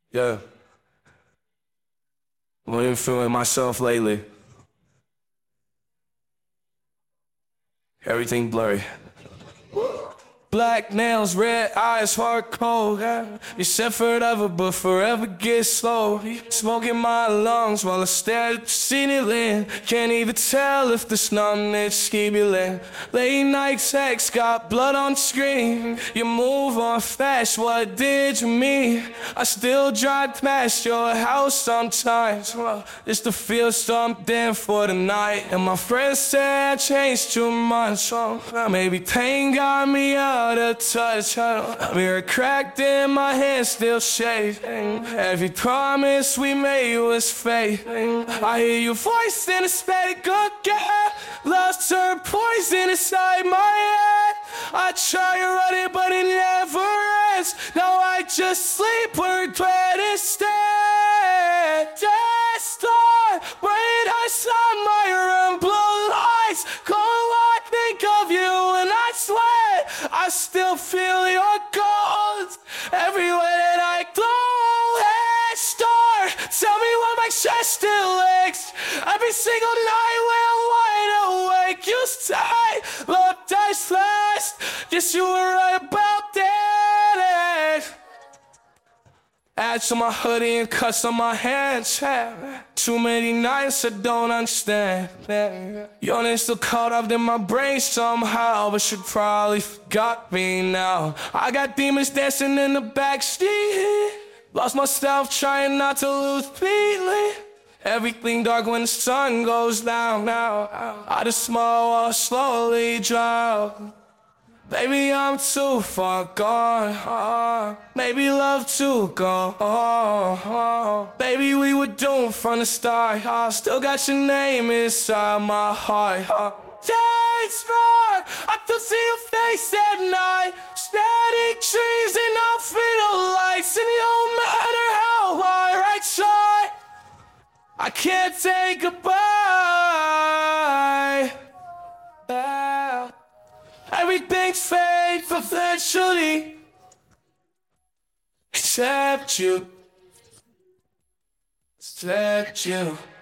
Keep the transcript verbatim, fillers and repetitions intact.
Yeah. I've been feeling myself lately. Everything blurry. Black nails, red eyes, heart cold. Yeah. You said forever, but forever gets slow. Smoking my lungs while I stare at the ceiling. Can't even tell if this numbness keep you lit. Late night sex, got blood on the screen. You move on fast, what did you mean? I still drive past your house sometimes, well, just to feel something for the night. And my friends say I changed too much, so maybe pain got me out of touch. Mirror cracked in my hand, still shaking. Every promise we made was fake. I hear your voice in a static again. Lost her poison inside my head. I try to run it, but it never ends. Now I just sleep with regret instead. Just thought, when I saw my room, blue lights, cold, I think of you and I swear I still feel your ghost everywhere that I go. Hey, star, tell me what my chest still aches. Every single night when I'm wide awake, you say, love dies fast. Yes, you were right about that. Ads on my hoodie and cuts on my hands. Too many nights I don't understand. Your name's still caught up in my brain somehow, but you probably forgot me now. I got demons dancing in the backseat. Lost myself trying not to lose feeling. Everything dark when the sun goes down now. I just smile while I slowly drown. Baby, I'm too far gone. Uh, maybe love too gone. Uh, baby, we were doomed from the start. I still got your name inside my heart. Uh, Days run, I still see your face at night. Static trees and outfit lights, and it don't matter how hard I try, I can't say goodbye. Uh, Everything's fake eventually, except you, except you.